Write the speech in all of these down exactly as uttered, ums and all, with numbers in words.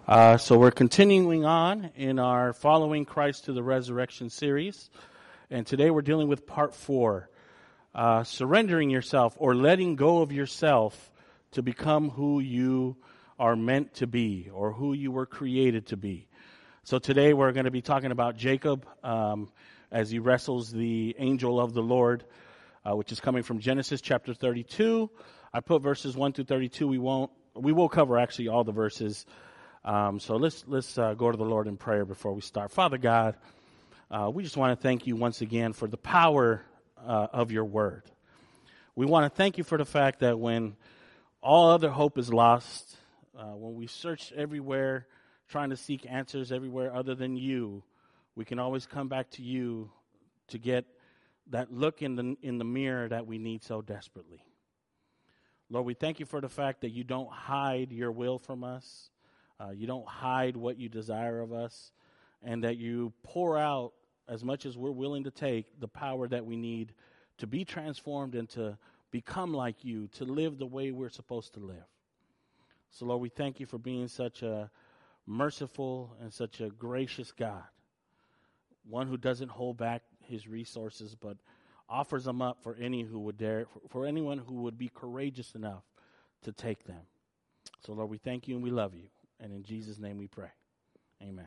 Uh, so we're continuing on in our Following Christ to the Resurrection series. And today we're dealing with part four, uh, surrendering yourself or letting go of yourself to become who you are meant to be or who you were created to be. So today we're going to be talking about Jacob um, as he wrestles the angel of the Lord, uh, which is coming from Genesis chapter thirty-two. I put verses one through thirty-two. We won't, we will cover actually all the verses. Um, so let's let's uh, go to the Lord in prayer before we start. Father God, uh, we just want to thank you once again for the power uh, of your word. We want to thank you for the fact that when all other hope is lost, uh, when we search everywhere, trying to seek answers everywhere other than you, we can always come back to you to get that look in the in the mirror that we need so desperately. Lord, we thank you for the fact that you don't hide your will from us. Uh, you don't hide what you desire of us, and that you pour out, as much as we're willing to take, the power that we need to be transformed and to become like you, to live the way we're supposed to live. So, Lord, we thank you for being such a merciful and such a gracious God, one who doesn't hold back his resources, but offers them up for any who would dare, for anyone who would be courageous enough to take them. So, Lord, we thank you and we love you. And in Jesus' name we pray. Amen.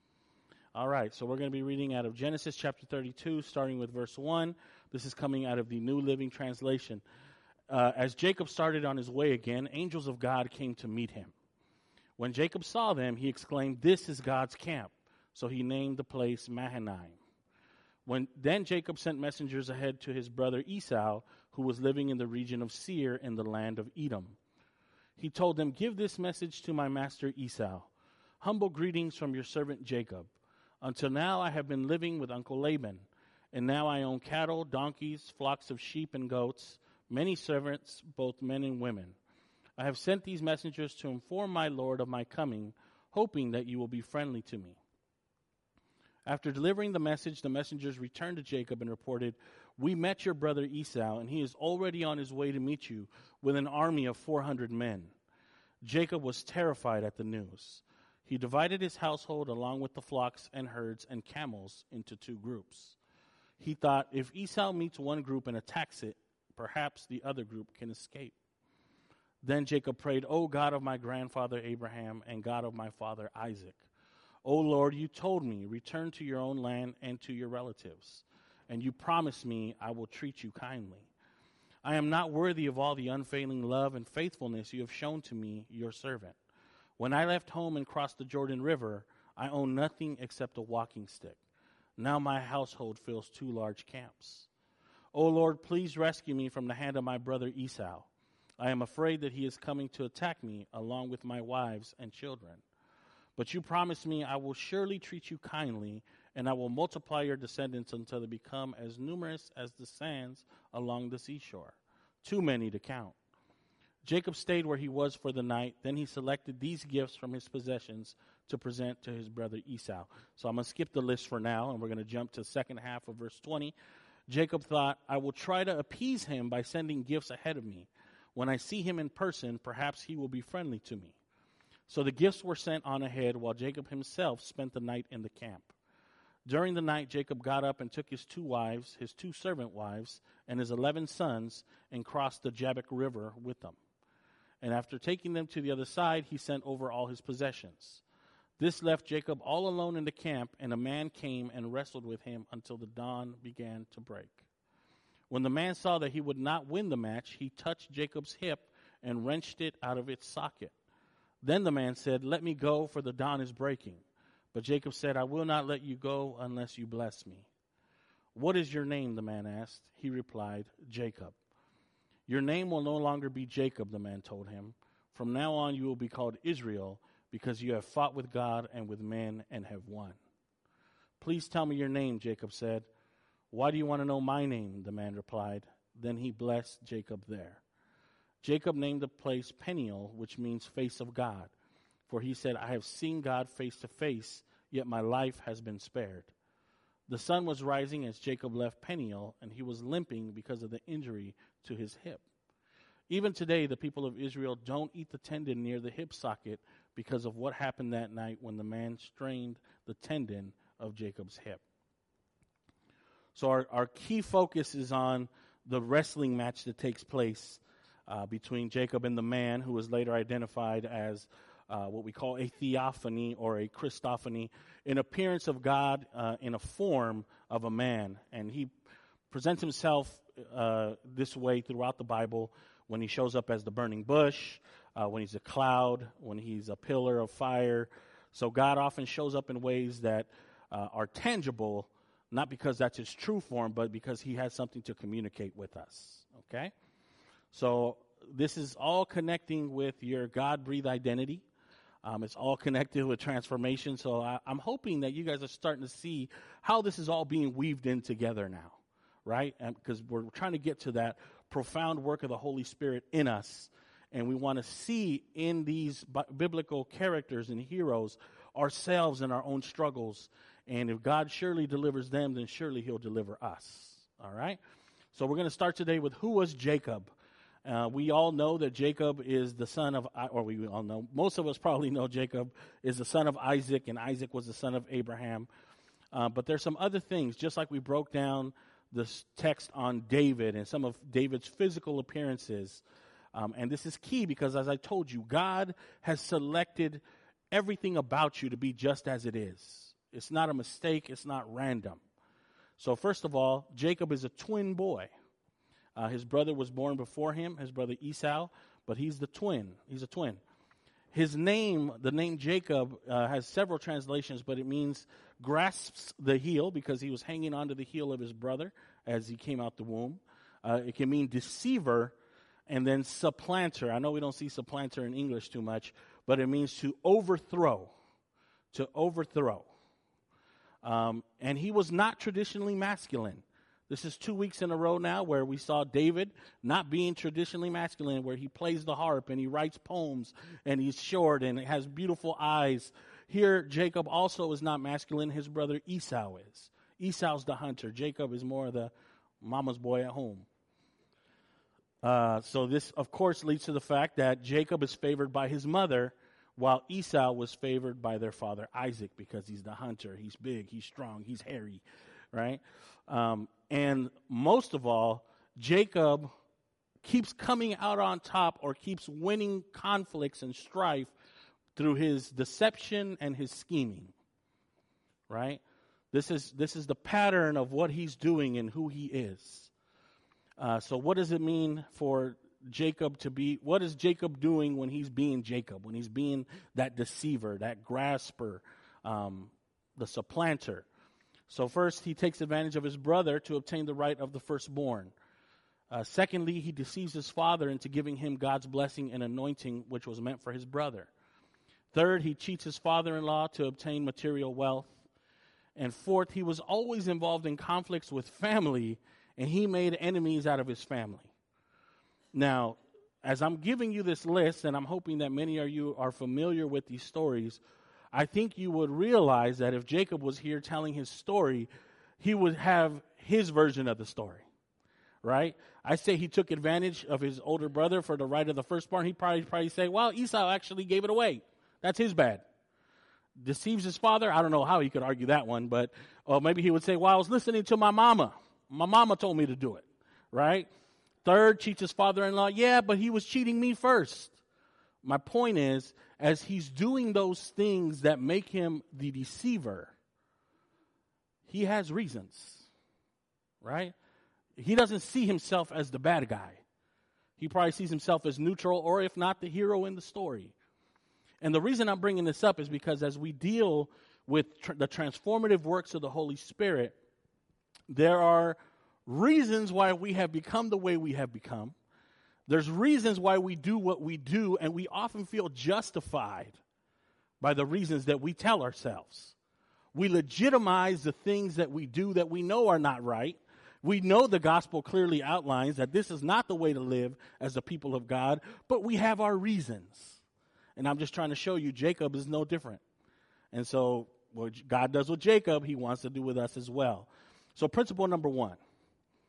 All right, so we're going to be reading out of Genesis chapter thirty-two, starting with verse one. This is coming out of the New Living Translation. Uh, as Jacob started on his way again, angels of God came to meet him. When Jacob saw them, he exclaimed, "This is God's camp." So he named the place Mahanaim. When then Jacob sent messengers ahead to his brother Esau, who was living in the region of Seir in the land of Edom. He told them, "Give this message to my master Esau. Humble greetings from your servant Jacob. Until now I have been living with Uncle Laban, and now I own cattle, donkeys, flocks of sheep and goats, many servants, both men and women. I have sent these messengers to inform my lord of my coming, hoping that you will be friendly to me." After delivering the message, the messengers returned to Jacob and reported, "We met your brother Esau, and he is already on his way to meet you with an army of four hundred men." Jacob was terrified at the news. He divided his household along with the flocks and herds and camels into two groups. He thought, if Esau meets one group and attacks it, perhaps the other group can escape. Then Jacob prayed, "O God of my grandfather Abraham and God of my father Isaac, O Lord, you told me, return to your own land and to your relatives, and you promised me I will treat you kindly. I am not worthy of all the unfailing love and faithfulness you have shown to me, your servant. When I left home and crossed the Jordan River, I owned nothing except a walking stick. Now my household fills two large camps. O Lord, please rescue me from the hand of my brother Esau. I am afraid that he is coming to attack me along with my wives and children. But you promised me I will surely treat you kindly, and I will multiply your descendants until they become as numerous as the sands along the seashore, too many to count." Jacob stayed where he was for the night. Then he selected these gifts from his possessions to present to his brother Esau. So I'm going to skip the list for now, and we're going to jump to the second half of verse twenty. Jacob thought, "I will try to appease him by sending gifts ahead of me. When I see him in person, perhaps he will be friendly to me." So the gifts were sent on ahead, while Jacob himself spent the night in the camp. During the night, Jacob got up and took his two wives, his two servant wives, and his eleven sons, and crossed the Jabbok River with them. And after taking them to the other side, he sent over all his possessions. This left Jacob all alone in the camp, and a man came and wrestled with him until the dawn began to break. When the man saw that he would not win the match, he touched Jacob's hip and wrenched it out of its socket. Then the man said, "Let me go, for the dawn is breaking." But Jacob said, "I will not let you go unless you bless me." "What is your name?" the man asked. He replied, "Jacob." "Your name will no longer be Jacob," the man told him. "From now on you will be called Israel, because you have fought with God and with men and have won." "Please tell me your name," Jacob said. "Why do you want to know my name?" the man replied. Then he blessed Jacob there. Jacob named the place Peniel, which means face of God. For he said, "I have seen God face to face, yet my life has been spared." The sun was rising as Jacob left Peniel, and he was limping because of the injury to his hip. Even today, the people of Israel don't eat the tendon near the hip socket because of what happened that night when the man strained the tendon of Jacob's hip. So our, our key focus is on the wrestling match that takes place uh, between Jacob and the man, who was later identified as uh, what we call a theophany or a Christophany, an appearance of God uh, in a form of a man. And he presents himself uh, this way throughout the Bible, when he shows up as the burning bush, uh, when he's a cloud, when he's a pillar of fire. So God often shows up in ways that uh, are tangible, not because that's his true form, but because he has something to communicate with us, okay? So this is all connecting with your God-breathed identity. Um, it's all connected with transformation. So I, I'm hoping that you guys are starting to see how this is all being weaved in together now, right? Because we're trying to get to that profound work of the Holy Spirit in us. And we want to see in these bi- biblical characters and heroes ourselves and our own struggles. And if God surely delivers them, then surely he'll deliver us. All right? So we're going to start today with who was Jacob. Uh, we all know that Jacob is the son of, or we all know, most of us probably know Jacob is the son of Isaac, and Isaac was the son of Abraham. Uh, but there's some other things, just like we broke down this text on David and some of David's physical appearances. Um, and this is key because, as I told you, God has selected everything about you to be just as it is. It's not a mistake. It's not random. So first of all, Jacob is a twin boy. Uh, his brother was born before him, his brother Esau, but he's the twin. He's a twin. His name, the name Jacob, uh, has several translations, but it means grasps the heel because he was hanging onto the heel of his brother as he came out the womb. Uh, it can mean deceiver and then supplanter. I know we don't see supplanter in English too much, but it means to overthrow, to overthrow. Um, and he was not traditionally masculine. This is two weeks in a row now where we saw David not being traditionally masculine, where he plays the harp and he writes poems and he's short and has beautiful eyes. Here, Jacob also is not masculine. His brother Esau is. Esau's the hunter. Jacob is more the mama's boy at home. Uh, so this, of course, leads to the fact that Jacob is favored by his mother, while Esau was favored by their father Isaac because he's the hunter. He's big, he's strong, he's hairy, right? Um, and most of all, Jacob keeps coming out on top or keeps winning conflicts and strife through his deception and his scheming, right? This is this is the pattern of what he's doing and who he is. Uh, so what does it mean for Jacob to be, what is Jacob doing when he's being Jacob, when he's being that deceiver, that grasper, um, the supplanter? So first, he takes advantage of his brother to obtain the right of the firstborn. Uh, secondly, he deceives his father into giving him God's blessing and anointing, which was meant for his brother. Third, he cheats his father-in-law to obtain material wealth. And fourth, he was always involved in conflicts with family, and he made enemies out of his family. Now, as I'm giving you this list, and I'm hoping that many of you are familiar with these stories, I think you would realize that if Jacob was here telling his story, he would have his version of the story, right? I say he took advantage of his older brother for the right of the firstborn. He'd probably, probably say, well, Esau actually gave it away. That's his bad. Deceives his father. I don't know how he could argue that one, but or maybe he would say, well, I was listening to my mama. My mama told me to do it, right? Third, cheats his father-in-law. Yeah, but he was cheating me first. My point is, as he's doing those things that make him the deceiver, he has reasons, right? He doesn't see himself as the bad guy. He probably sees himself as neutral, or if not, the hero in the story. And the reason I'm bringing this up is because as we deal with tr- the transformative works of the Holy Spirit, there are reasons why we have become the way we have become. There's reasons why we do what we do, and we often feel justified by the reasons that we tell ourselves. We legitimize the things that we do that we know are not right. We know the gospel clearly outlines that this is not the way to live as the people of God, but we have our reasons. And I'm just trying to show you Jacob is no different. And so what God does with Jacob, he wants to do with us as well. So principle number one,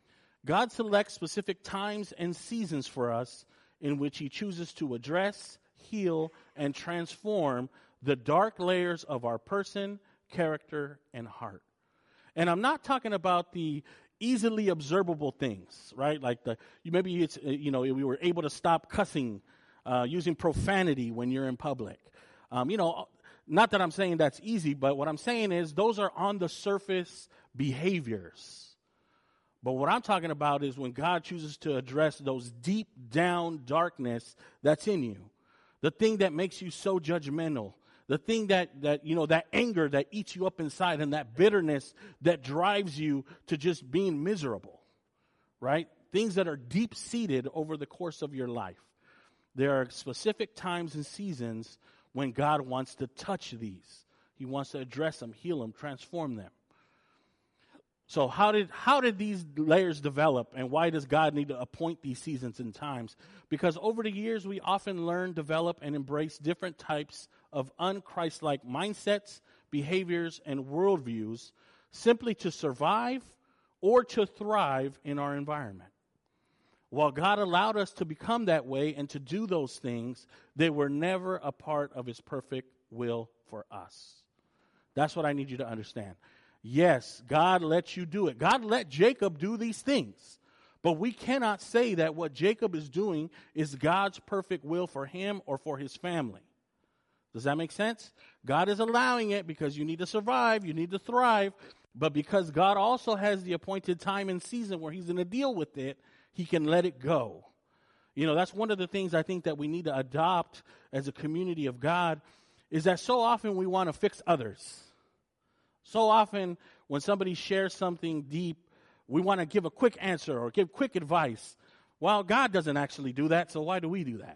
God selects specific times and seasons for us in which he chooses to address, heal, and transform the dark layers of our person, character, and heart. And I'm not talking about the easily observable things, right? Like the you maybe it's you know we were able to stop cussing, uh, using profanity when you're in public. Um, you know, not that I'm saying that's easy, but what I'm saying is those are on the surface behaviors. But what I'm talking about is when God chooses to address those deep down darkness that's in you, the thing that makes you so judgmental, the thing that, that, you know, that anger that eats you up inside and that bitterness that drives you to just being miserable, right? Things that are deep-seated over the course of your life. There are specific times and seasons when God wants to touch these. He wants to address them, heal them, transform them. So how did how did these layers develop, and why does God need to appoint these seasons and times? Because over the years, we often learn, develop, and embrace different types of un-Christ-like mindsets, behaviors, and worldviews simply to survive or to thrive in our environment. While God allowed us to become that way and to do those things, they were never a part of his perfect will for us. That's what I need you to understand. Yes, God lets you do it. God let Jacob do these things. But we cannot say that what Jacob is doing is God's perfect will for him or for his family. Does that make sense? God is allowing it because you need to survive, you need to thrive. But because God also has the appointed time and season where he's going to deal with it, he can let it go. You know, that's one of the things I think that we need to adopt as a community of God, is that so often we want to fix others. So often when somebody shares something deep, we want to give a quick answer or give quick advice. Well, God doesn't actually do that, so why do we do that?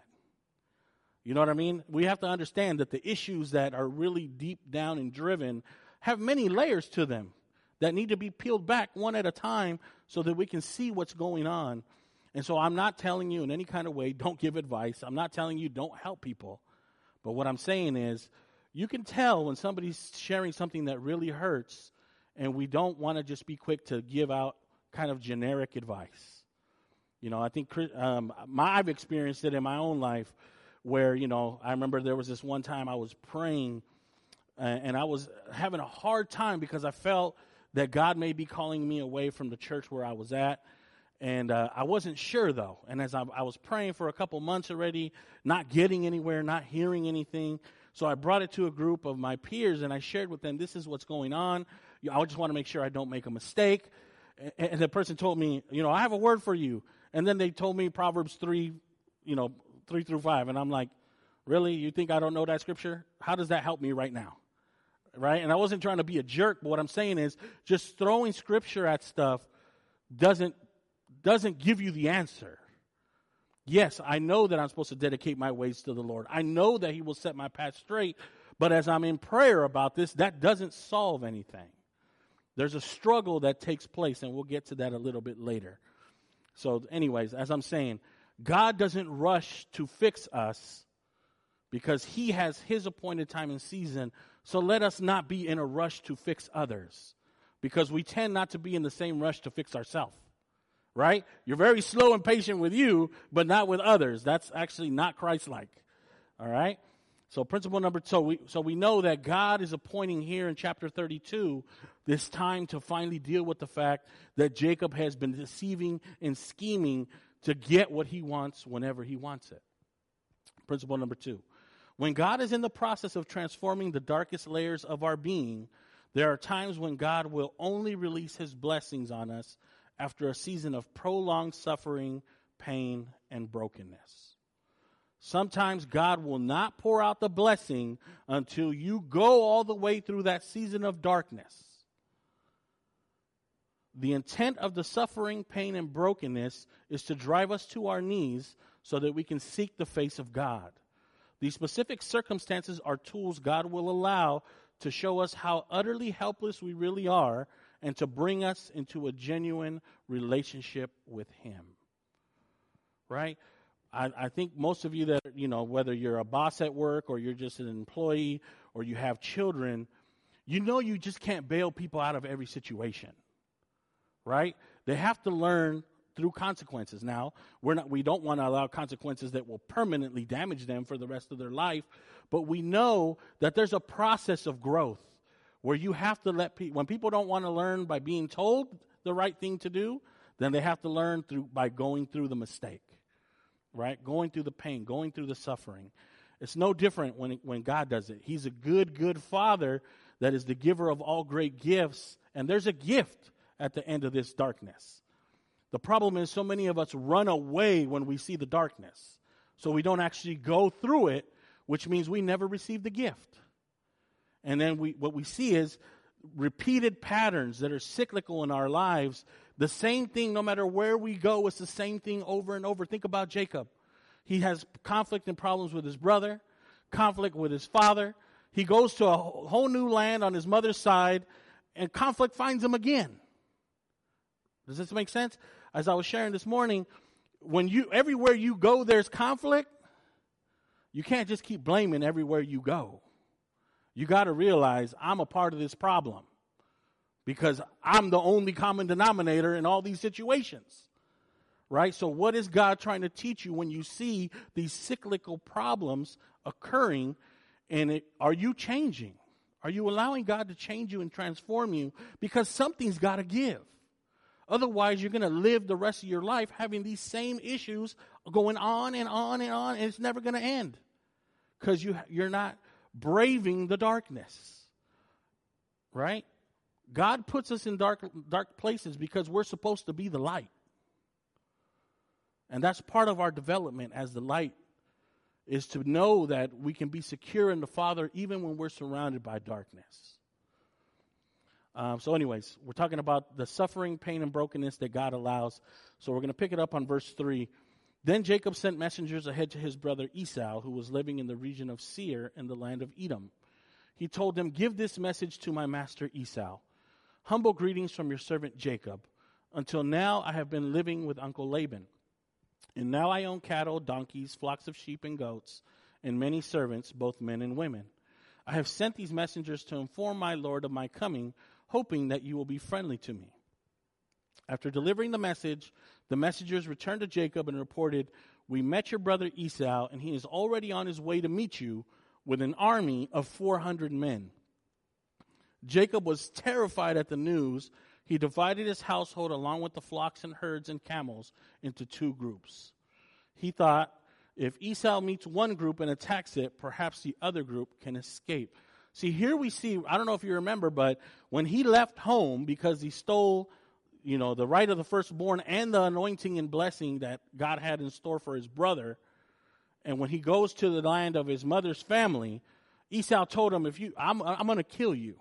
You know what I mean? We have to understand that the issues that are really deep down and driven have many layers to them that need to be peeled back one at a time so that we can see what's going on. And so I'm not telling you in any kind of way, don't give advice. I'm not telling you don't help people. But what I'm saying is, you can tell when somebody's sharing something that really hurts, and we don't want to just be quick to give out kind of generic advice. You know, I think um, my, I've experienced it in my own life where, you know, I remember there was this one time I was praying, uh, and I was having a hard time because I felt that God may be calling me away from the church where I was at. And uh, I wasn't sure, though. And as I, I was praying for a couple months already, not getting anywhere, not hearing anything, so I brought it to a group of my peers, and I shared with them, this is what's going on. I just want to make sure I don't make a mistake. And, and the person told me, you know, I have a word for you. And then they told me Proverbs three, you know, three through five. And I'm like, really? You think I don't know that scripture? How does that help me right now? Right? And I wasn't trying to be a jerk, but what I'm saying is just throwing scripture at stuff doesn't doesn't give you the answer. Yes, I know that I'm supposed to dedicate my ways to the Lord. I know that he will set my path straight, but as I'm in prayer about this, that doesn't solve anything. There's a struggle that takes place, and we'll get to that a little bit later. So anyways, as I'm saying, God doesn't rush to fix us because he has his appointed time and season, so let us not be in a rush to fix others because we tend not to be in the same rush to fix ourselves. Right? You're very slow and patient with you, but not with others. That's actually not Christ-like. All right? So principle number two, so we, so we know that God is appointing here in chapter thirty-two this time to finally deal with the fact that Jacob has been deceiving and scheming to get what he wants whenever he wants it. Principle number two, when God is in the process of transforming the darkest layers of our being, there are times when God will only release his blessings on us after a season of prolonged suffering, pain, and brokenness. Sometimes God will not pour out the blessing until you go all the way through that season of darkness. The intent of the suffering, pain, and brokenness is to drive us to our knees so that we can seek the face of God. These specific circumstances are tools God will allow to show us how utterly helpless we really are and to bring us into a genuine relationship with him. Right? I, I think most of you that, you know, whether you're a boss at work or you're just an employee or you have children, you know you just can't bail people out of every situation. Right? They have to learn through consequences. Now, we're not, we don't want to allow consequences that will permanently damage them for the rest of their life, but we know that there's a process of growth where you have to let people, when people don't want to learn by being told the right thing to do, then they have to learn through by going through the mistake, right? Going through the pain, going through the suffering. It's no different when when God does it. He's a good, good Father that is the giver of all great gifts, and there's a gift at the end of this darkness. The problem is so many of us run away when we see the darkness, so we don't actually go through it, which means we never receive the gift. And then we what we see is repeated patterns that are cyclical in our lives. The same thing, no matter where we go, it's the same thing over and over. Think about Jacob. He has conflict and problems with his brother, conflict with his father. He goes to a whole new land on his mother's side, and conflict finds him again. Does this make sense? As I was sharing this morning, when you everywhere you go, there's conflict. You can't just keep blaming everywhere you go. You got to realize I'm a part of this problem because I'm the only common denominator in all these situations. Right? So what is God trying to teach you when you see these cyclical problems occurring? And it, are you changing? Are you allowing God to change you and transform you? Because something's got to give. Otherwise, you're going to live the rest of your life having these same issues going on and on and on, and it's never going to end. Because you, you're not braving the darkness. Right? God puts us in dark, dark places because we're supposed to be the light. And that's part of our development as the light, is to know that we can be secure in the Father even when we're surrounded by darkness. Um, so anyways, we're talking about the suffering, pain, and brokenness that God allows. So we're going to pick it up on verse three. Then Jacob sent messengers ahead to his brother Esau, who was living in the region of Seir in the land of Edom. He told them, "Give this message to my master Esau. Humble greetings from your servant Jacob. Until now I have been living with Uncle Laban. And now I own cattle, donkeys, flocks of sheep and goats, and many servants, both men and women. I have sent these messengers to inform my lord of my coming, hoping that you will be friendly to me." After delivering the message, the messengers returned to Jacob and reported, "We met your brother Esau, and he is already on his way to meet you with an army of four hundred men." Jacob was terrified at the news. He divided his household along with the flocks and herds and camels into two groups. He thought, if Esau meets one group and attacks it, perhaps the other group can escape. See, here we see, I don't know if you remember, but when he left home because he stole, you know, the right of the firstborn and the anointing and blessing that God had in store for his brother, and when he goes to the land of his mother's family, Esau told him, "If you, I'm, I'm going to kill you.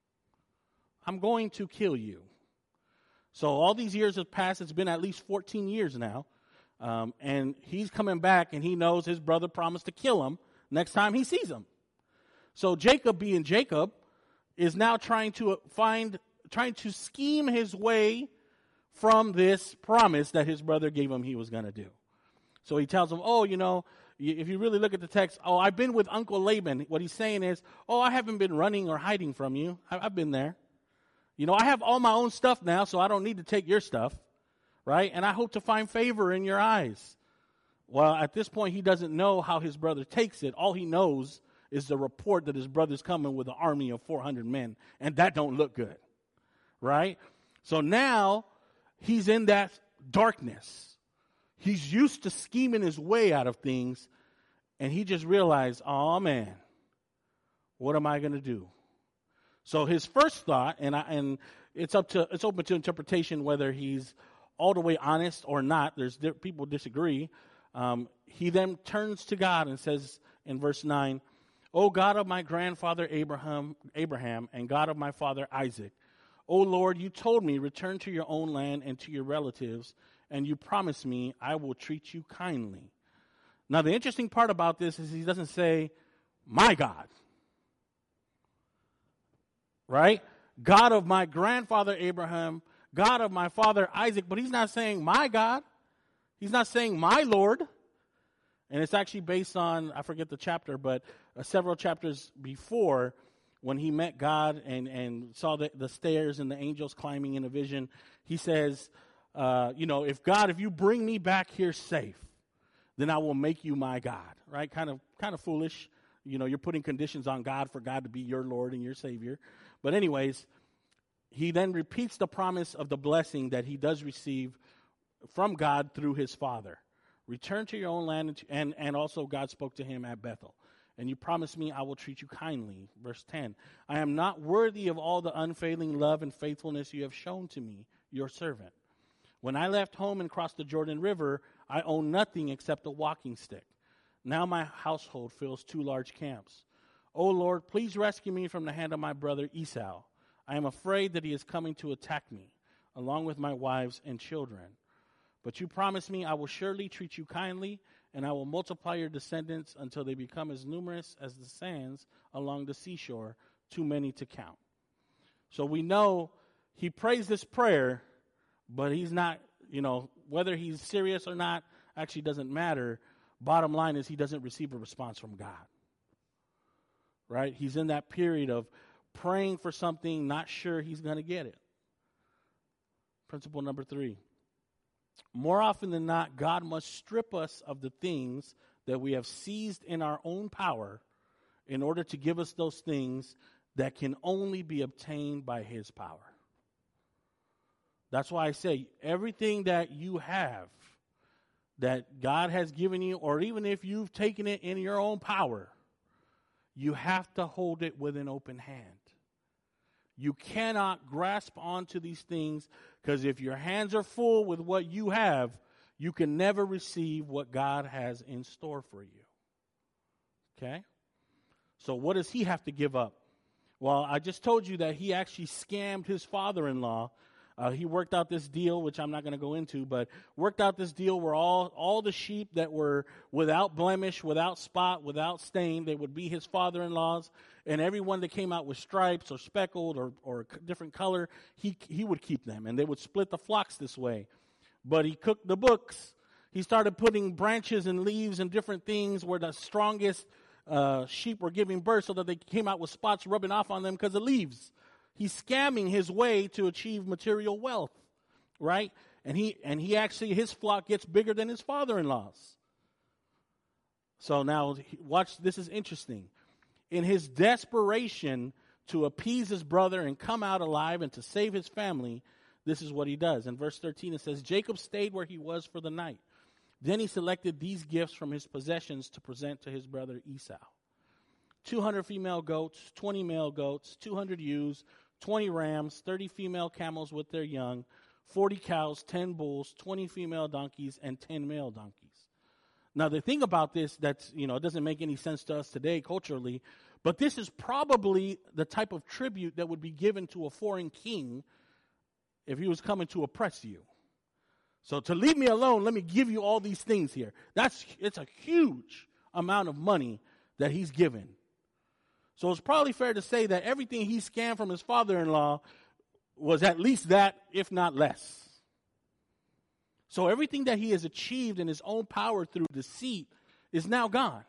I'm going to kill you." So all these years have passed. It's been at least fourteen years now. Um, and he's coming back, and he knows his brother promised to kill him next time he sees him. So Jacob, being Jacob, is now trying to find, trying to scheme his way from this promise that his brother gave him he was going to do. So he tells him, "Oh, you know, if you really look at the text, oh, I've been with Uncle Laban." What he's saying is, "Oh, I haven't been running or hiding from you. I've been there. You know, I have all my own stuff now, so I don't need to take your stuff, right? And I hope to find favor in your eyes." Well, at this point, he doesn't know how his brother takes it. All he knows is the report that his brother's coming with an army of four hundred men, and that don't look good, right? So now he's in that darkness. He's used to scheming his way out of things, and he just realized, oh, man, what am I going to do? So his first thought, and I, and it's up to it's open to interpretation whether he's all the way honest or not. There's people disagree. Um, he then turns to God and says in verse nine, "O God of my grandfather Abraham, Abraham, and God of my father Isaac, O Lord, you told me return to your own land and to your relatives, and you promised me I will treat you kindly." Now the interesting part about this is he doesn't say, "My God." Right? God of my grandfather Abraham, God of my father Isaac, but he's not saying my God. He's not saying my Lord. And it's actually based on, I forget the chapter, but uh, several chapters before when he met God and, and saw the, the stairs and the angels climbing in a vision. He says, uh, you know, if God, if you bring me back here safe, then I will make you my God, right? Kind of, kind of foolish. You know, you're putting conditions on God for God to be your Lord and your Savior. But anyways, he then repeats the promise of the blessing that he does receive from God through his father. Return to your own land, and, and, and also God spoke to him at Bethel. And you promise me I will treat you kindly. Verse ten, I am not worthy of all the unfailing love and faithfulness you have shown to me, your servant. When I left home and crossed the Jordan River, I owned nothing except a walking stick. Now my household fills two large camps. O Lord, please rescue me from the hand of my brother Esau. I am afraid that he is coming to attack me, along with my wives and children. But you promise me I will surely treat you kindly, and I will multiply your descendants until they become as numerous as the sands along the seashore, too many to count. So we know he prays this prayer, but he's not, you know, whether he's serious or not actually doesn't matter. Bottom line is he doesn't receive a response from God. Right? He's in that period of praying for something, not sure he's going to get it. Principle number three. More often than not, God must strip us of the things that we have seized in our own power in order to give us those things that can only be obtained by his power. That's why I say everything that you have that God has given you, or even if you've taken it in your own power, you have to hold it with an open hand. You cannot grasp onto these things, because if your hands are full with what you have, you can never receive what God has in store for you. Okay? So what does he have to give up? Well, I just told you that he actually scammed his father-in-law. Uh, he worked out this deal, which I'm not going to go into, but worked out this deal where all, all the sheep that were without blemish, without spot, without stain, they would be his father-in-law's, and everyone that came out with stripes or speckled or, or a different color, he, he would keep them, and they would split the flocks this way. But he cooked the books. He started putting branches and leaves and different things where the strongest uh, sheep were giving birth so that they came out with spots rubbing off on them because of leaves. He's scamming his way to achieve material wealth, right? And he and he actually, his flock gets bigger than his father-in-law's. So now, watch, this is interesting. In his desperation to appease his brother and come out alive and to save his family, this is what he does. In verse thirteen, it says, Jacob stayed where he was for the night. Then he selected these gifts from his possessions to present to his brother Esau. two hundred female goats, twenty male goats, two hundred ewes, twenty rams, thirty female camels with their young, forty cows, ten bulls, twenty female donkeys, and ten male donkeys. Now, the thing about this that's, you know, it doesn't make any sense to us today culturally, but this is probably the type of tribute that would be given to a foreign king if he was coming to oppress you. So to leave me alone, let me give you all these things here. That's, it's a huge amount of money that he's given. So it's probably fair to say that everything he scammed from his father-in-law was at least that, if not less. So everything that he has achieved in his own power through deceit is now gone,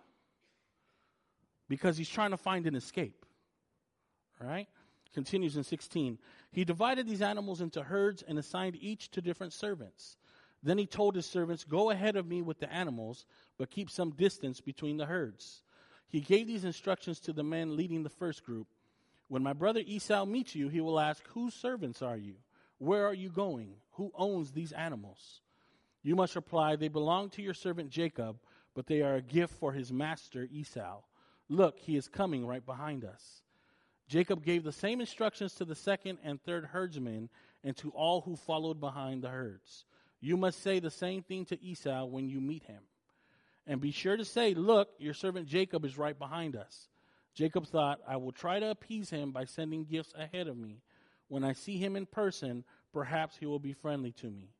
because he's trying to find an escape. All right? Continues in sixteen. He divided these animals into herds and assigned each to different servants. Then he told his servants, go ahead of me with the animals, but keep some distance between the herds. He gave these instructions to the men leading the first group. When my brother Esau meets you, he will ask, whose servants are you? Where are you going? Who owns these animals? You must reply, they belong to your servant Jacob, but they are a gift for his master Esau. Look, he is coming right behind us. Jacob gave the same instructions to the second and third herdsmen and to all who followed behind the herds. You must say the same thing to Esau when you meet him. And be sure to say, look, your servant Jacob is right behind us. Jacob thought, I will try to appease him by sending gifts ahead of me. When I see him in person, perhaps he will be friendly to me.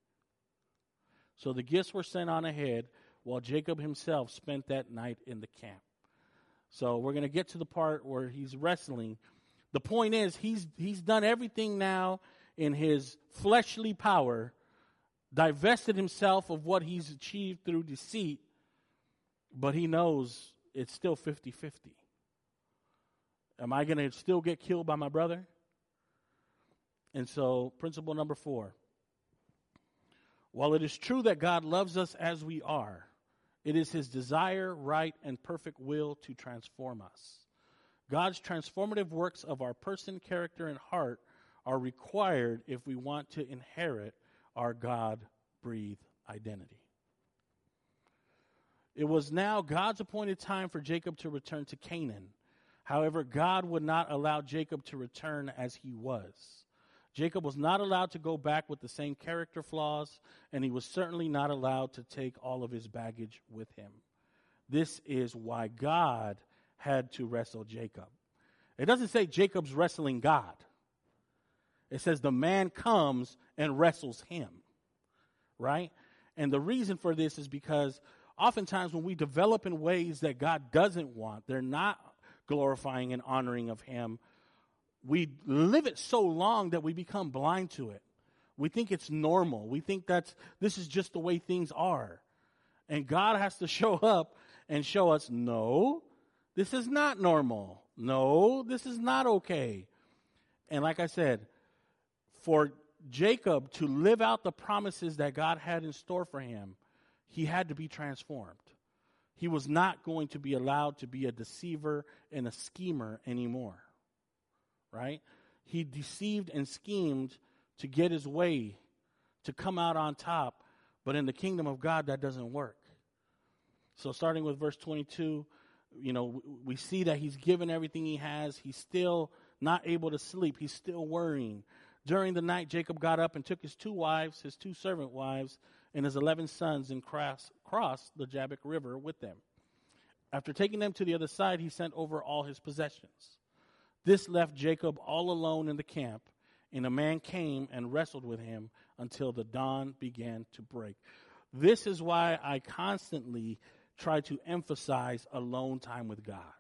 So the gifts were sent on ahead, while Jacob himself spent that night in the camp. So we're going to get to the part where he's wrestling. The point is, he's he's done everything now in his fleshly power, divested himself of what he's achieved through deceit, but he knows it's still fifty-fifty. Am I going to still get killed by my brother? And so, principle number four. While it is true that God loves us as we are, it is his desire, right, and perfect will to transform us. God's transformative works of our person, character, and heart are required if we want to inherit our God-breathed identity. It was now God's appointed time for Jacob to return to Canaan. However, God would not allow Jacob to return as he was. Jacob was not allowed to go back with the same character flaws, and he was certainly not allowed to take all of his baggage with him. This is why God had to wrestle Jacob. It doesn't say Jacob's wrestling God. It says the man comes and wrestles him, right? And the reason for this is because oftentimes when we develop in ways that God doesn't want, they're not glorifying and honoring of him, we live it so long that we become blind to it. We think it's normal. We think that's this is just the way things are. And God has to show up and show us, no, this is not normal. No, this is not okay. And like I said, for Jacob to live out the promises that God had in store for him, he had to be transformed. He was not going to be allowed to be a deceiver and a schemer anymore. Right? He deceived and schemed to get his way, to come out on top. But in the kingdom of God, that doesn't work. So starting with verse twenty-two, you know, we see that he's given everything he has. He's still not able to sleep. He's still worrying. During the night, Jacob got up and took his two wives, his two servant wives, and his eleven sons and cross, crossed the Jabbok River with them. After taking them to the other side, he sent over all his possessions. This left Jacob all alone in the camp, and a man came and wrestled with him until the dawn began to break. This is why I constantly try to emphasize alone time with God.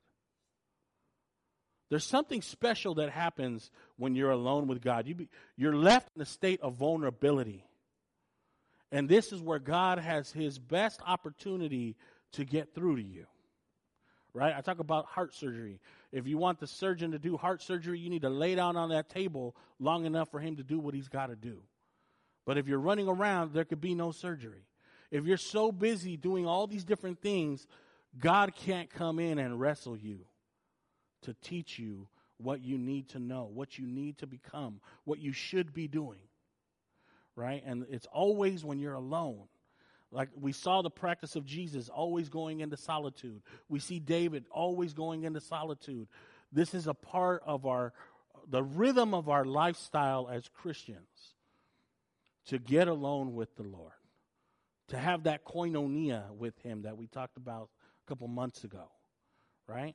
There's something special that happens when you're alone with God. You be, you're left in a state of vulnerability. And this is where God has his best opportunity to get through to you. Right? I talk about heart surgery. If you want the surgeon to do heart surgery, you need to lay down on that table long enough for him to do what he's got to do. But if you're running around, there could be no surgery. If you're so busy doing all these different things, God can't come in and wrestle you to teach you what you need to know, what you need to become, what you should be doing. Right? And it's always when you're alone. Like we saw the practice of Jesus always going into solitude. We see David always going into solitude. This is a part of our, the rhythm of our lifestyle as Christians, to get alone with the Lord, to have that koinonia with him that we talked about a couple months ago, right?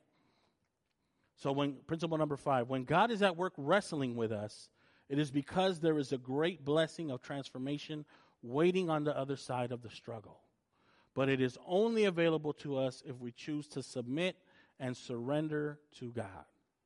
So when principle number five, when God is at work wrestling with us, it is because there is a great blessing of transformation waiting on the other side of the struggle. But it is only available to us if we choose to submit and surrender to God.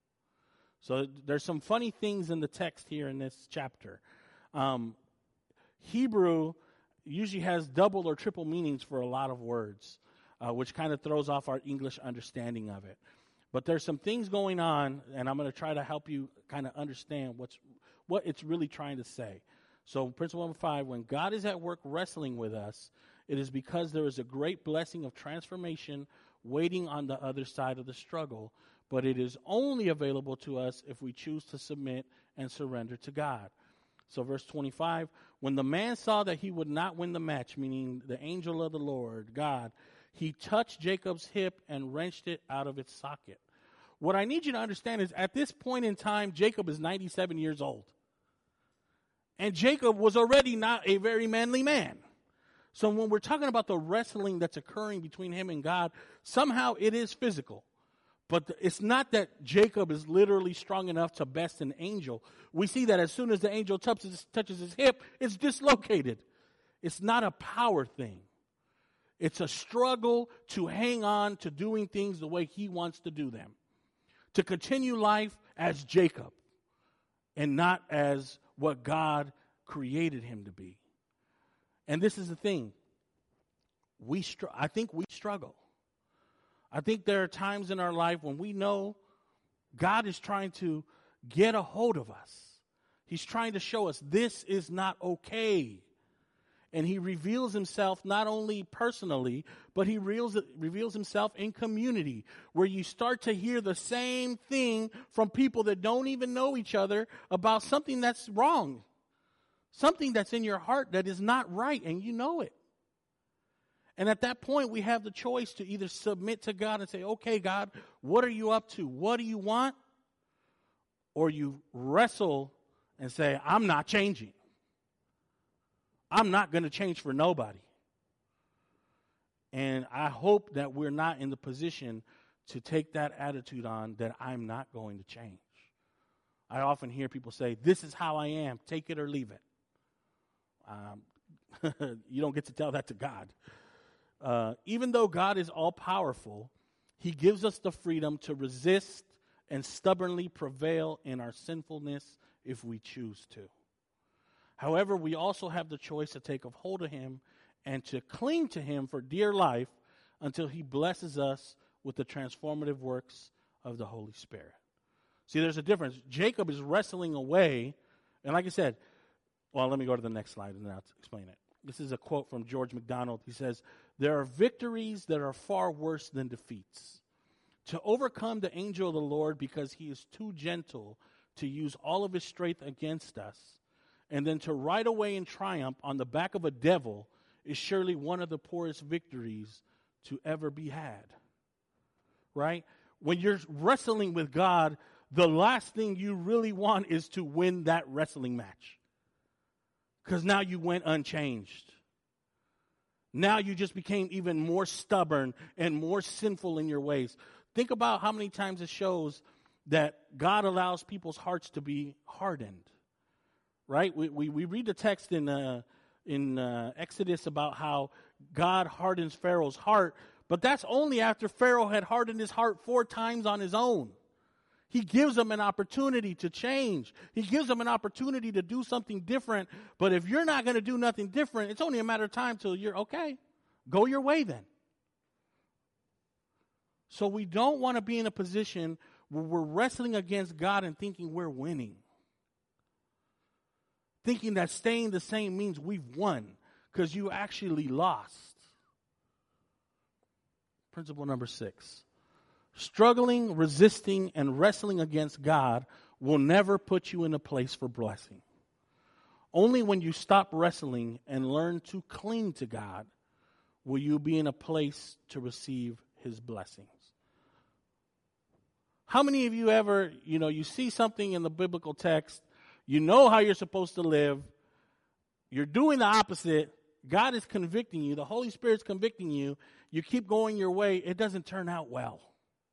So there's some funny things in the text here in this chapter. Um, Hebrew usually has double or triple meanings for a lot of words, uh, which kind of throws off our English understanding of it. But there's some things going on, and I'm going to try to help you kind of understand what's what it's really trying to say. So principle number five, when God is at work wrestling with us, it is because there is a great blessing of transformation waiting on the other side of the struggle, but it is only available to us if we choose to submit and surrender to God. So verse twenty-five, when the man saw that he would not win the match, meaning the angel of the Lord, God, he touched Jacob's hip and wrenched it out of its socket. What I need you to understand is at this point in time, Jacob is ninety-seven years old. And Jacob was already not a very manly man. So when we're talking about the wrestling that's occurring between him and God, somehow it is physical. But it's not that Jacob is literally strong enough to best an angel. We see that as soon as the angel touches, touches his hip, it's dislocated. It's not a power thing. It's a struggle to hang on to doing things the way he wants to do them. To continue life as Jacob and not as what God created him to be. And this is the thing. We str- I think we struggle. I think there are times in our life when we know God is trying to get a hold of us. He's trying to show us this is not okay. And he reveals himself not only personally, but he reveals, reveals himself in community, where you start to hear the same thing from people that don't even know each other about something that's wrong, something that's in your heart that is not right, and you know it. And at that point, we have the choice to either submit to God and say, okay, God, what are you up to? What do you want? Or you wrestle and say, I'm not changing. I'm not going to change for nobody. And I hope that we're not in the position to take that attitude on that I'm not going to change. I often hear people say, this is how I am, take it or leave it. Um, you don't get to tell that to God. Uh, even though God is all-powerful, he gives us the freedom to resist and stubbornly prevail in our sinfulness if we choose to. However, we also have the choice to take a hold of him and to cling to him for dear life until he blesses us with the transformative works of the Holy Spirit. See, there's a difference. Jacob is wrestling away, and like I said, well, let me go to the next slide and then I'll explain it. This is a quote from George MacDonald. He says, there are victories that are far worse than defeats. To overcome the angel of the Lord because he is too gentle to use all of his strength against us, and then to ride away in triumph on the back of a devil is surely one of the poorest victories to ever be had. Right? When you're wrestling with God, the last thing you really want is to win that wrestling match. Because now you went unchanged. Now you just became even more stubborn and more sinful in your ways. Think about how many times it shows that God allows people's hearts to be hardened. Right? We we, we read the text in uh, in uh, Exodus about how God hardens Pharaoh's heart, but that's only after Pharaoh had hardened his heart four times on his own. He gives them an opportunity to change. He gives them an opportunity to do something different. But if you're not going to do nothing different, it's only a matter of time till you're, okay, go your way then. So we don't want to be in a position where we're wrestling against God and thinking we're winning. Thinking that staying the same means we've won, because you actually lost. Principle number six. Struggling, resisting, and wrestling against God will never put you in a place for blessing. Only when you stop wrestling and learn to cling to God will you be in a place to receive his blessings. How many of you ever, you know, you see something in the biblical text, you know how you're supposed to live, you're doing the opposite, God is convicting you, the Holy Spirit's convicting you, you keep going your way, it doesn't turn out well.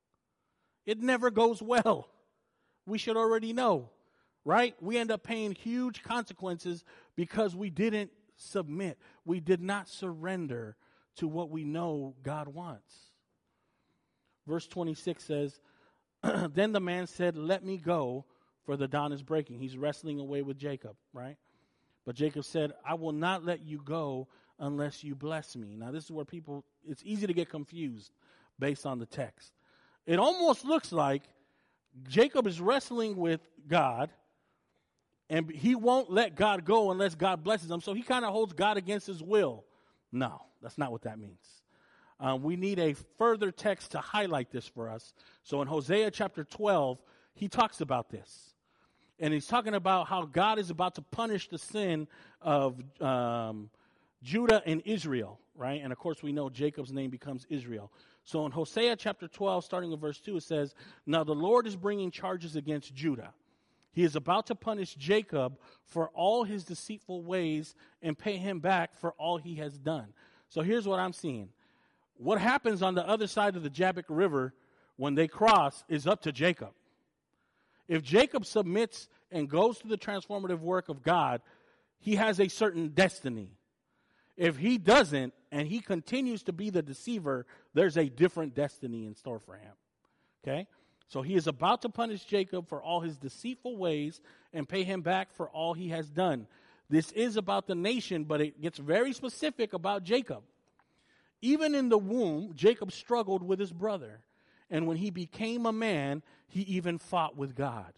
It never goes well. We should already know, right? We end up paying huge consequences because we didn't submit. We did not surrender to what we know God wants. Verse twenty-six says, then the man said, let me go, for the dawn is breaking. He's wrestling away with Jacob, right? But Jacob said, I will not let you go unless you bless me. Now this is where people, it's easy to get confused based on the text. It almost looks like Jacob is wrestling with God, and he won't let God go unless God blesses him. So he kind of holds God against his will. No, that's not what that means. Um, we need a further text to highlight this for us. So in Hosea chapter twelve, he talks about this. And he's talking about how God is about to punish the sin of um, Judah and Israel, right? And of course we know Jacob's name becomes Israel. So in Hosea chapter twelve, starting in verse two, it says, now the Lord is bringing charges against Judah. He is about to punish Jacob for all his deceitful ways and pay him back for all he has done. So here's what I'm seeing. What happens on the other side of the Jabbok River when they cross is up to Jacob. If Jacob submits and goes through the transformative work of God, he has a certain destiny. If he doesn't, and he continues to be the deceiver, there's a different destiny in store for him. Okay? So he is about to punish Jacob for all his deceitful ways and pay him back for all he has done. This is about the nation, but it gets very specific about Jacob. Even in the womb, Jacob struggled with his brother. And when he became a man, he even fought with God.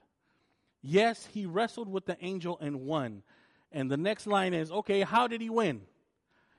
Yes, he wrestled with the angel and won. And the next line is, okay, how did he win?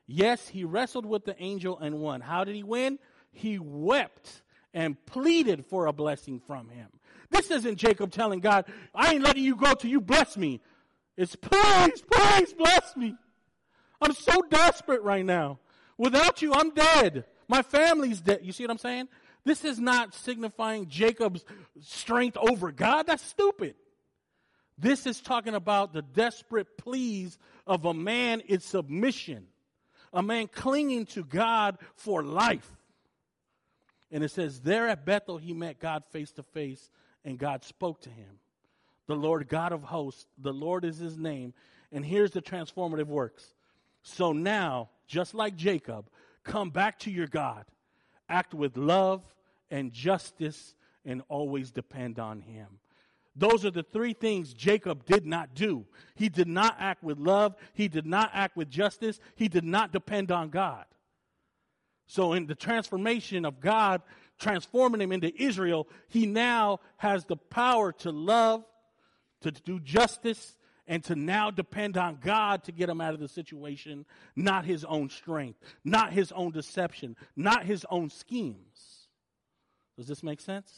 Yes, he wrestled with the angel and won. How did he win? He wept and pleaded for a blessing from him. This isn't Jacob telling God, I ain't letting you go till you bless me. It's please, please bless me. I'm so desperate right now. Without you, I'm dead. My family's dead. You see what I'm saying? This is not signifying Jacob's strength over God. That's stupid. This is talking about the desperate pleas of a man in submission. A man clinging to God for life. And it says, there at Bethel he met God face to face, and God spoke to him. The Lord God of hosts, the Lord is his name. And here's the transformative works. So now, just like Jacob, come back to your God. Act with love and justice and always depend on him. Those are the three things Jacob did not do. He did not act with love. He did not act with justice. He did not depend on God. So in the transformation of God, transforming him into Israel, he now has the power to love, to do justice, and to now depend on God to get him out of the situation, not his own strength, not his own deception, not his own schemes. Does this make sense?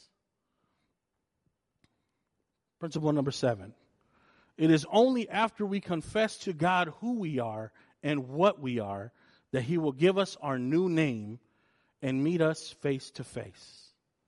Principle number seven. It is only after we confess to God who we are and what we are that he will give us our new name and meet us face to face.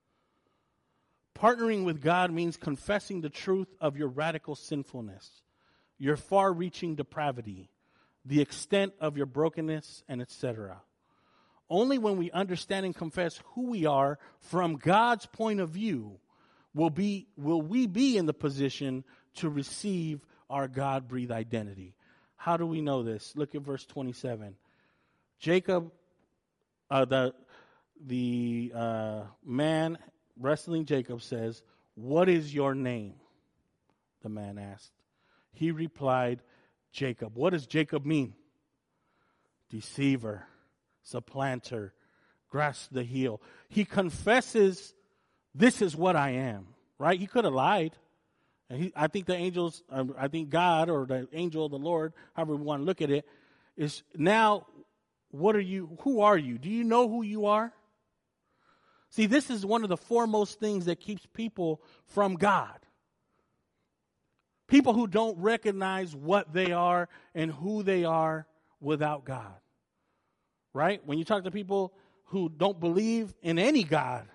Partnering with God means confessing the truth of your radical sinfulness, your far-reaching depravity, the extent of your brokenness, and et cetera. Only when we understand and confess who we are from God's point of view will be will we be in the position to receive our God-breathed identity. How do we know this? Look at verse twenty-seven. Jacob, uh, the the uh, man wrestling Jacob says, "What is your name?" The man asked. He replied, Jacob. What does Jacob mean? Deceiver, supplanter, grasp the heel. He confesses, this is what I am, right? He could have lied. And he, I think the angels, uh, I think God or the angel of the Lord, however we want to look at it, is now, what are you, who are you? Do you know who you are? See, this is one of the foremost things that keeps people from God. People who don't recognize what they are and who they are without God. Right? When you talk to people who don't believe in any God,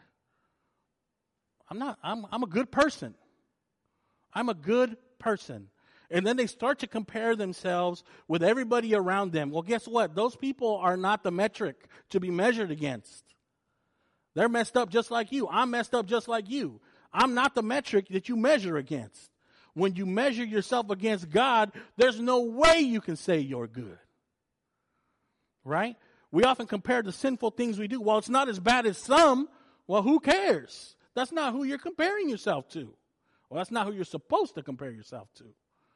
I'm not, I'm, I'm a good person. I'm a good person. And then they start to compare themselves with everybody around them. Well, guess what? Those people are not the metric to be measured against. They're messed up just like you. I'm messed up just like you. I'm not the metric that you measure against. When you measure yourself against God, there's no way you can say you're good. Right? We often compare the sinful things we do. Well, it's not as bad as some. Well, who cares? That's not who you're comparing yourself to. Well, that's not who you're supposed to compare yourself to.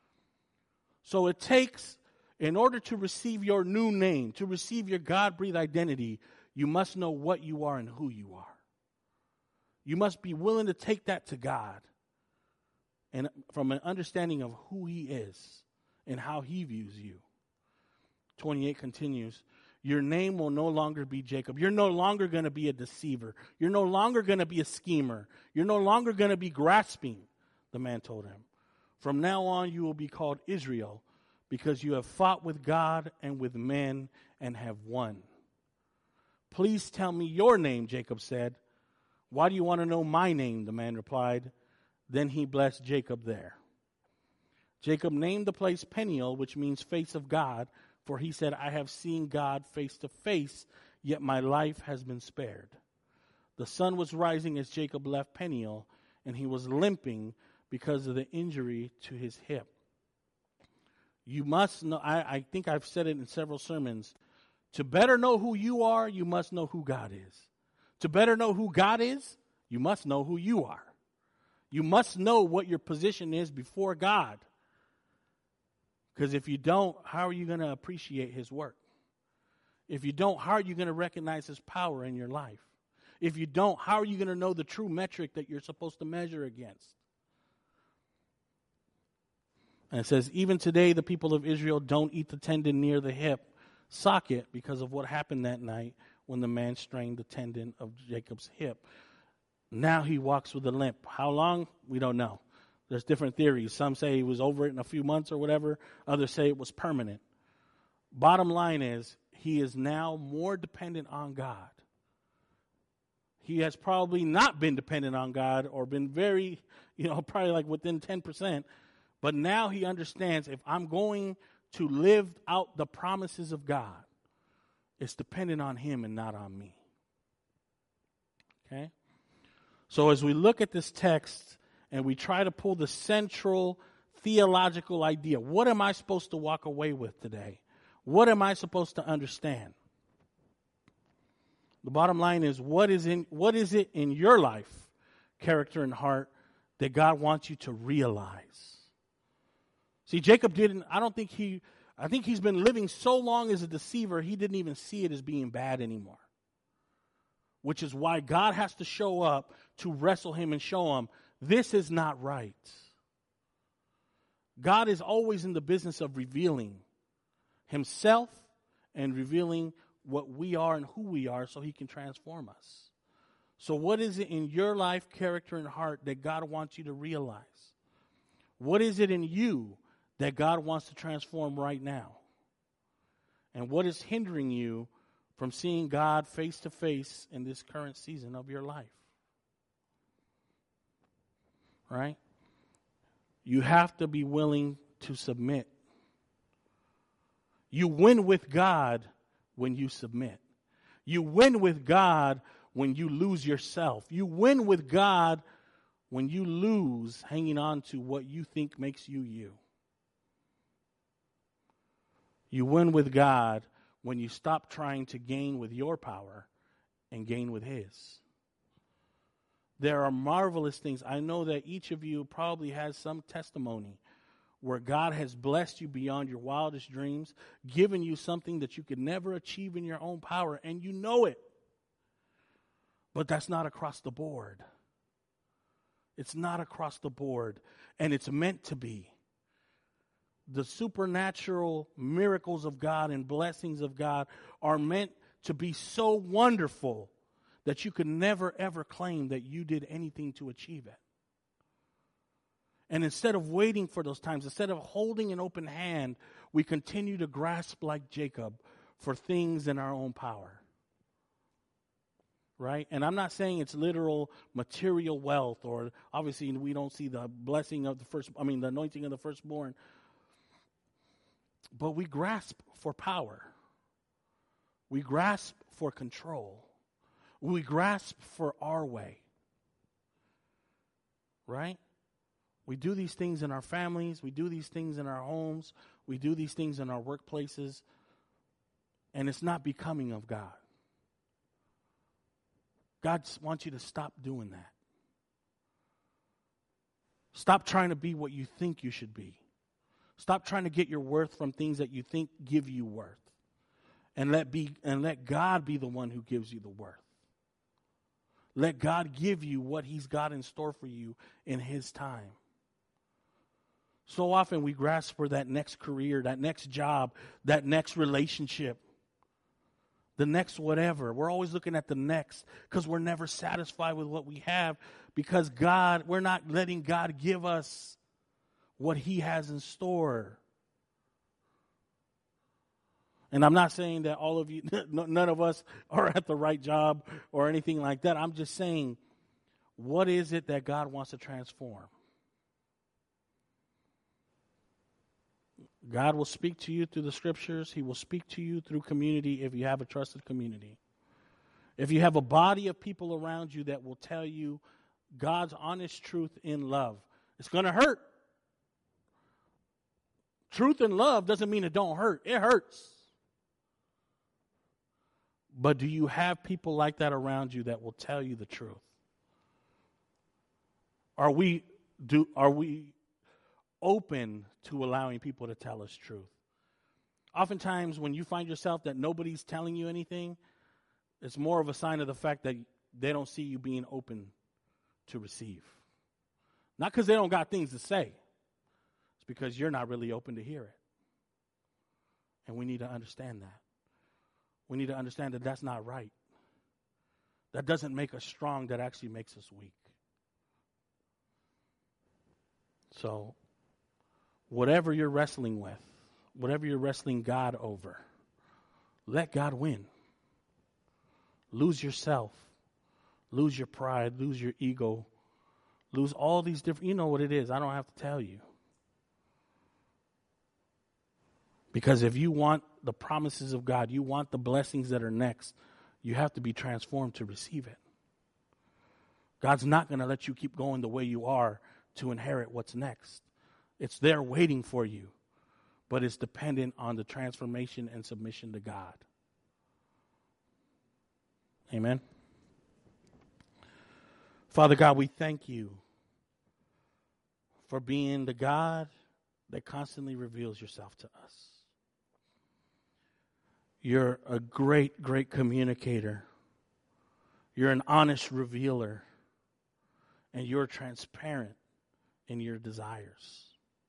So it takes, in order to receive your new name, to receive your God-breathed identity, you must know what you are and who you are. You must be willing to take that to God. And from an understanding of who he is and how he views you. twenty-eight continues, your name will no longer be Jacob. You're no longer going to be a deceiver. You're no longer going to be a schemer. You're no longer going to be grasping, the man told him. From now on, you will be called Israel because you have fought with God and with men and have won. Please tell me your name, Jacob said. Why do you want to know my name? The man replied. Then he blessed Jacob there. Jacob named the place Peniel, which means face of God, for he said, I have seen God face to face, yet my life has been spared. The sun was rising as Jacob left Peniel, and he was limping because of the injury to his hip. You must know, I, I think I've said it in several sermons, to better know who you are, you must know who God is. To better know who God is, you must know who you are. You must know what your position is before God. Because if you don't, how are you going to appreciate his work? If you don't, how are you going to recognize his power in your life? If you don't, how are you going to know the true metric that you're supposed to measure against? And it says, even today the people of Israel don't eat the tendon near the hip, socket because of what happened that night when the man strained the tendon of Jacob's hip. Now he walks with a limp. How long? We don't know. There's different theories. Some say he was over it in a few months or whatever. Others say it was permanent. Bottom line is, he is now more dependent on God. He has probably not been dependent on God or been very, you know, probably like within ten percent. But now he understands, if I'm going to live out the promises of God, it's dependent on him and not on me. Okay? So as we look at this text and we try to pull the central theological idea, what am I supposed to walk away with today? What am I supposed to understand? The bottom line is, what is in what is it in your life, character and heart, that God wants you to realize? See, Jacob didn't, I don't think he, I think he's been living so long as a deceiver, he didn't even see it as being bad anymore. Which is why God has to show up to wrestle him and show him, this is not right. God is always in the business of revealing himself and revealing what we are and who we are so he can transform us. So what is it in your life, character, and heart that God wants you to realize? What is it in you that God wants to transform right now? And what is hindering you from seeing God face to face in this current season of your life? Right? You have to be willing to submit. You win with God when you submit. You win with God when you lose yourself. You win with God when you lose hanging on to what you think makes you you. You win with God when you stop trying to gain with your power and gain with his. There are marvelous things. I know that each of you probably has some testimony where God has blessed you beyond your wildest dreams, given you something that you could never achieve in your own power, and you know it. But that's not across the board. It's not across the board, and it's meant to be. The supernatural miracles of God and blessings of God are meant to be so wonderful that you could never, ever claim that you did anything to achieve it. And instead of waiting for those times, instead of holding an open hand, we continue to grasp like Jacob for things in our own power. Right? And I'm not saying it's literal material wealth, or obviously we don't see the blessing of the first, I mean the anointing of the firstborn. But we grasp for power. We grasp for control. We grasp for our way. Right? We do these things in our families. We do these things in our homes. We do these things in our workplaces. And it's not becoming of God. God wants you to stop doing that. Stop trying to be what you think you should be. Stop trying to get your worth from things that you think give you worth. And let be and let God be the one who gives you the worth. Let God give you what he's got in store for you in his time. So often we grasp for that next career, that next job, that next relationship, the next whatever. We're always looking at the next because we're never satisfied with what we have, because God, we're not letting God give us what he has in store. And I'm not saying that all of you, none of us are at the right job or anything like that. I'm just saying, what is it that God wants to transform? God will speak to you through the scriptures. He will speak to you through community if you have a trusted community. If you have a body of people around you that will tell you God's honest truth in love. It's going to hurt. Truth and love doesn't mean it don't hurt. It hurts. But do you have people like that around you that will tell you the truth? Are we do are we open to allowing people to tell us truth? Oftentimes when you find yourself that nobody's telling you anything, it's more of a sign of the fact that they don't see you being open to receive. Not because they don't got things to say. It's because you're not really open to hear it. And we need to understand that. we need to understand that that's not right. That doesn't make us strong. That actually makes us weak. So, whatever you're wrestling with, whatever you're wrestling God over, let God win. Lose yourself. Lose your pride. Lose your ego. Lose all these different, you know what it is. I don't have to tell you. Because if you want the promises of God, you want the blessings that are next, you have to be transformed to receive it. God's not going to let you keep going the way you are to inherit what's next. It's there waiting for you, but it's dependent on the transformation and submission to God. Amen. Father God, we thank you for being the God that constantly reveals yourself to us. You're a great, great communicator. You're an honest revealer. And you're transparent in your desires.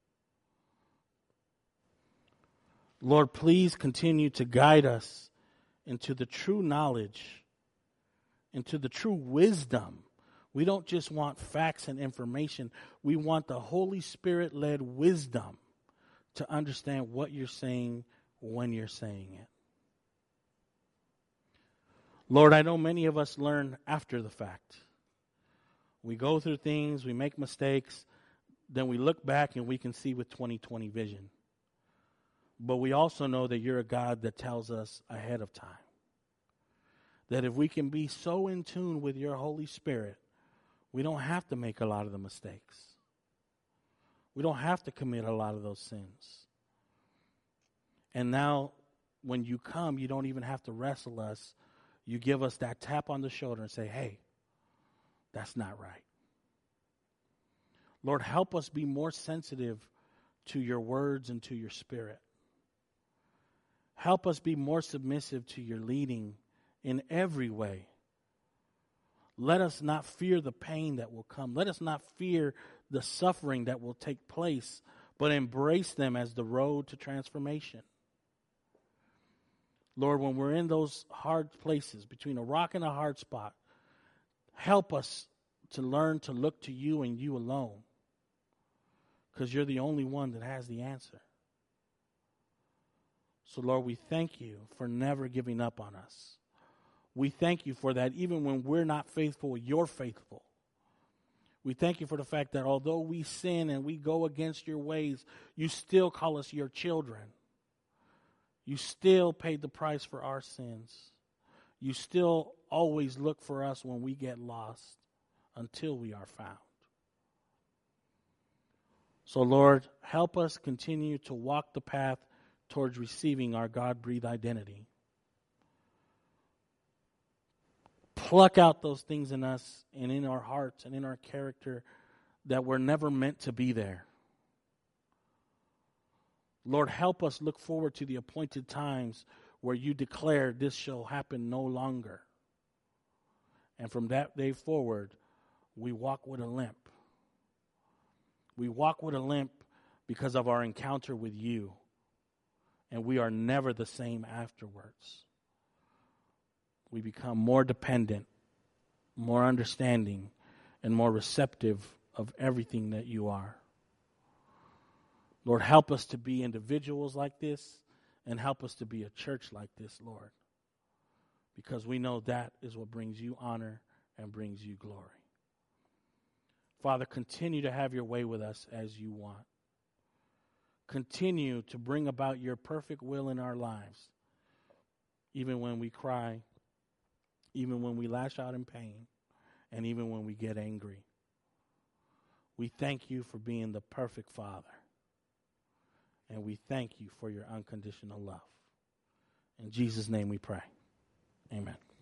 Lord, please continue to guide us into the true knowledge, into the true wisdom. We don't just want facts and information. We want the Holy Spirit-led wisdom to understand what you're saying when you're saying it. Lord, I know many of us learn after the fact. We go through things, we make mistakes, then we look back and we can see with twenty twenty vision. But we also know that you're a God that tells us ahead of time. That if we can be so in tune with your Holy Spirit, we don't have to make a lot of the mistakes. We don't have to commit a lot of those sins. And now, when you come, you don't even have to wrestle us. You give us that tap on the shoulder and say, hey, that's not right. Lord, help us be more sensitive to your words and to your spirit. Help us be more submissive to your leading in every way. Let us not fear the pain that will come. Let us not fear the suffering that will take place, but embrace them as the road to transformation. Lord, when we're in those hard places, between a rock and a hard spot, help us to learn to look to you and you alone, because you're the only one that has the answer. So, Lord, we thank you for never giving up on us. We thank you for that. Even when we're not faithful, you're faithful. We thank you for the fact that although we sin and we go against your ways, you still call us your children. You still paid the price for our sins. You still always look for us when we get lost until we are found. So, Lord, help us continue to walk the path towards receiving our God-breathed identity. Pluck out those things in us and in our hearts and in our character that were never meant to be there. Lord, help us look forward to the appointed times where you declare this shall happen no longer. And from that day forward, we walk with a limp. We walk with a limp because of our encounter with you. And we are never the same afterwards. We become more dependent, more understanding, and more receptive of everything that you are. Lord, help us to be individuals like this, and help us to be a church like this, Lord, because we know that is what brings you honor and brings you glory. Father, continue to have your way with us as you want. Continue to bring about your perfect will in our lives, even when we cry, even when we lash out in pain, and even when we get angry. We thank you for being the perfect Father. And we thank you for your unconditional love. In Jesus' name we pray. Amen.